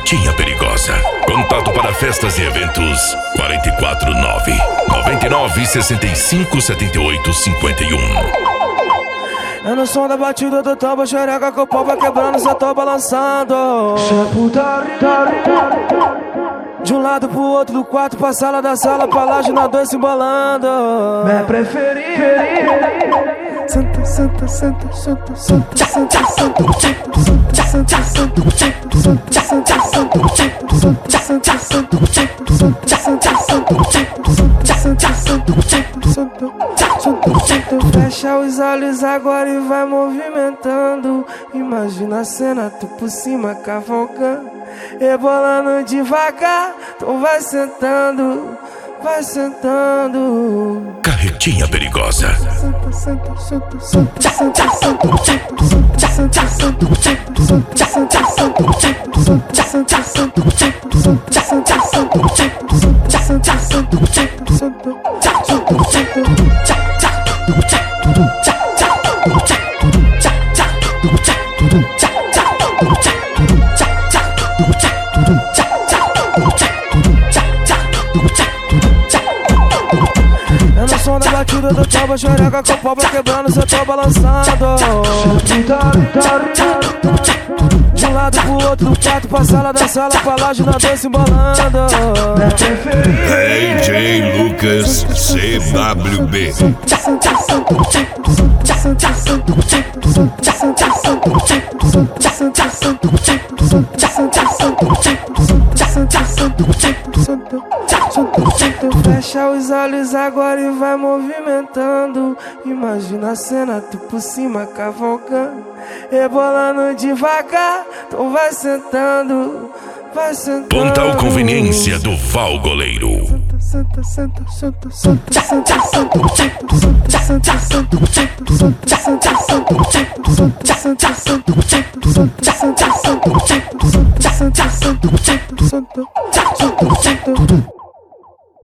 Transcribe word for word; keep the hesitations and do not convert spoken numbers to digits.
Carretinha Perigosa. Contato para festas e eventos quatro quatro nove, nove nove, seis cinco, sete oito cinco um. É no som da batida do tambo, xereca que o pau vai quebrando, só tô balançando. De um lado pro outro do quarto, pra sala da sala, pra laje na dois se embolando. Minha preferida. Santa, santa, santa, santa, santa, santa, santa, santa, santa. Fecha os olhos agora e vai movimentando. Imagina a cena, tu por cima cavalcando, rebolando devagar, tu vai sentando, vai sentando. Carretinha Perigosa. Santa, santa, santa, santa, santa, santa, santa, é no som da batida do tambo, xereca com o pau vai quebrando, cê tô balançando. De um lado pro outro do quarto, pra sala da sala, pra laje na dois se embolando. D J Lucas C W B. Fecha os olhos agora e vai movimentando. Imagina a cena, tu por cima cavalcando, rebolando devagar, tu vai sentando, vai sentando. Pontal Conveniência do Val Goleiro. Santa, santa, santa, santa, santa, santa, santa, santa, santa, santa, santa.